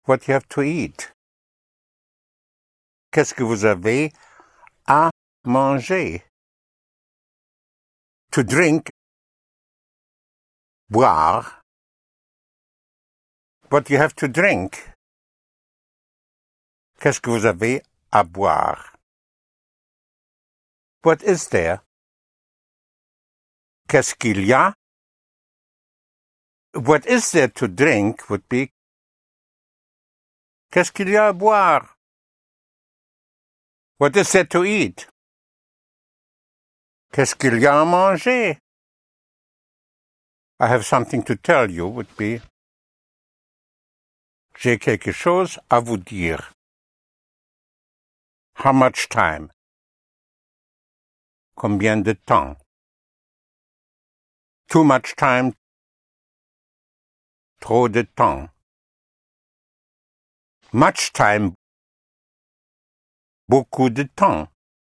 what you have to eat. Qu'est-ce que vous avez à manger? To drink, boire. What you have to drink. Qu'est-ce que vous avez à boire? What is there? Qu'est-ce qu'il y a? What is there to drink would be qu'est-ce qu'il y a à boire? What is there to eat? Qu'est-ce qu'il y a à manger? I have something to tell you would be j'ai quelque chose à vous dire. How much time? Combien de temps? Too much time. Trop de temps. Much time. Beaucoup de temps.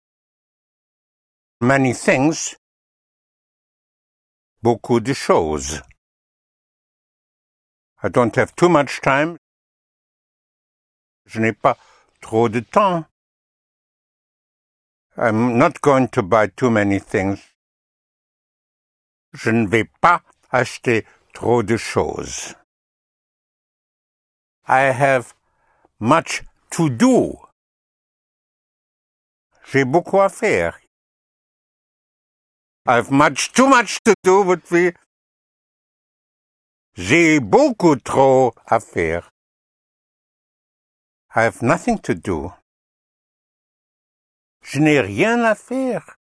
Many things. Beaucoup de choses. I don't have too much time. Je n'ai pas trop de temps. I'm not going to buy too many things. Je ne vais pas acheter trop de choses. I have much to do. J'ai beaucoup à faire. I have too much to do would be j'ai beaucoup trop à faire. I have nothing to do. Je n'ai rien à faire.